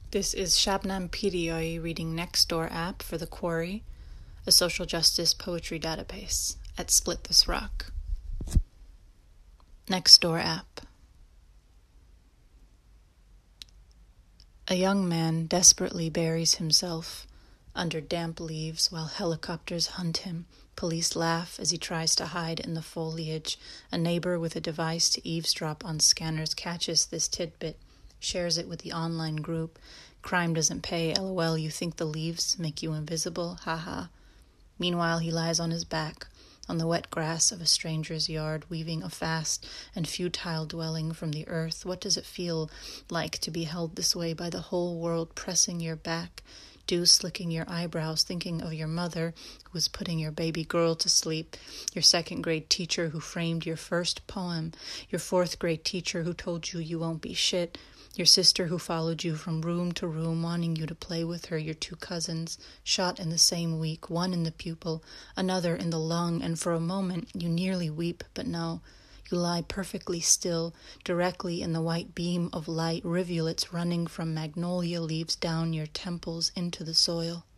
This is Shabnam Pirioi reading Nextdoor app for The Quarry, a social justice poetry database, at Split This Rock. Nextdoor app. A young man desperately buries himself under damp leaves while helicopters hunt him. Police laugh as he tries to hide in the foliage. A neighbor with a device to eavesdrop on scanners catches this tidbit, shares it with the online group. Crime doesn't pay, LOL, you think the leaves make you invisible, haha. Meanwhile, he lies on his back, on the wet grass of a stranger's yard, weaving a fast and futile dwelling from the earth. What does it feel like to be held this way by the whole world pressing your back, dew slicking your eyebrows, thinking of your mother who was putting your baby girl to sleep, your second grade teacher who framed your first poem, your fourth grade teacher who told you you won't be shit, your sister who followed you from room to room wanting you to play with her, your two cousins, shot in the same week, one in the pupil, another in the lung, and for a moment you nearly weep, but no. You lie perfectly still, directly in the white beam of light, rivulets running from magnolia leaves down your temples into the soil.